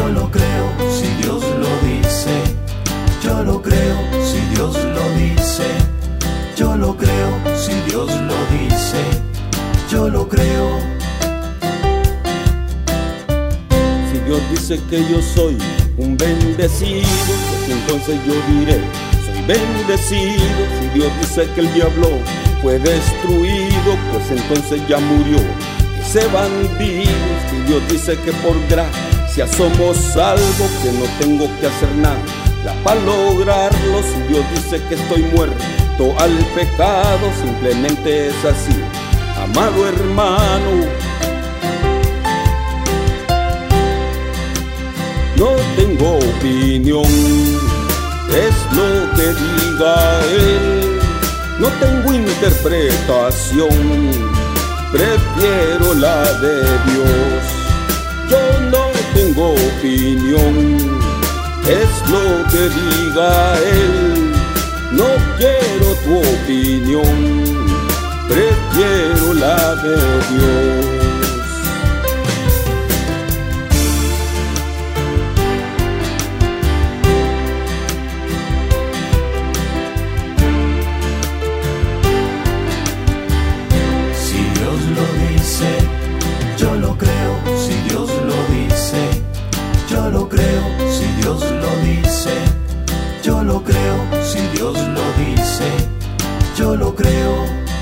Yo lo creo si Dios lo dice. Yo lo creo si Dios lo dice. Yo lo creo si Dios lo dice. Yo lo creo. Si Dios dice que yo soy un bendecido, pues entonces yo diré, soy bendecido. Si Dios dice que el diablo fue destruido, pues entonces ya murió ese bandido. Si Dios dice que por gracia somos salvos, que no tengo que hacer nada para lograrlo. Si Dios dice que estoy muerto al pecado, simplemente es así, amado hermano. No tengo opinión, es lo que diga Él. No tengo interpretación, prefiero la de Dios. Yo no tengo opinión, es lo que diga Él. No quiero tu opinión, prefiero la de Dios. Yo lo creo si Dios lo dice. Yo lo creo si Dios lo dice. Yo lo creo si Dios lo dice. Yo lo creo.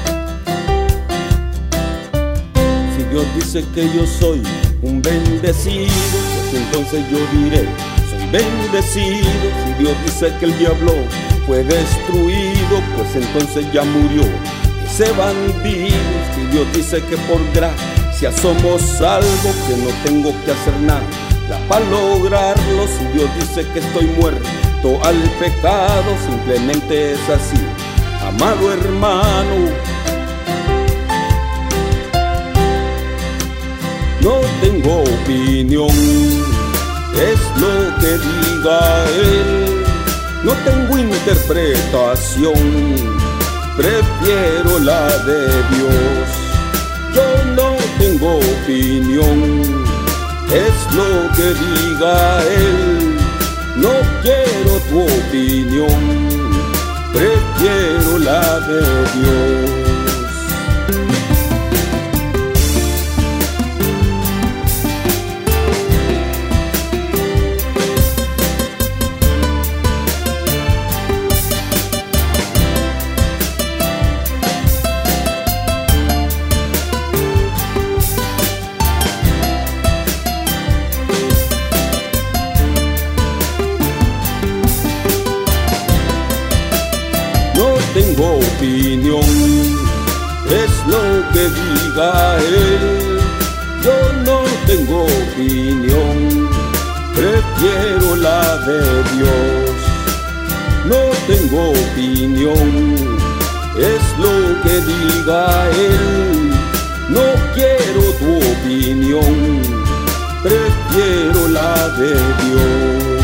Si Dios dice que yo soy un bendecido, pues entonces yo diré, soy bendecido. Si Dios dice que el diablo fue destruido, pues entonces ya murió ese bandido. Si Dios dice que por gracia somos salvos, que no tengo que hacer nada para lograrlo. Si Dios dice que estoy muerto al pecado, simplemente es así, amado hermano. No tengo opinión, es lo que diga Él. No tengo interpretación, prefiero la de Dios. Yo no tengo opinión, es lo que diga Él. No quiero tu opinión, prefiero la de Dios. Tengo opinión, es lo que diga Él. Yo no tengo opinión, prefiero la de Dios. No tengo opinión, es lo que diga Él. No quiero tu opinión, prefiero la de Dios.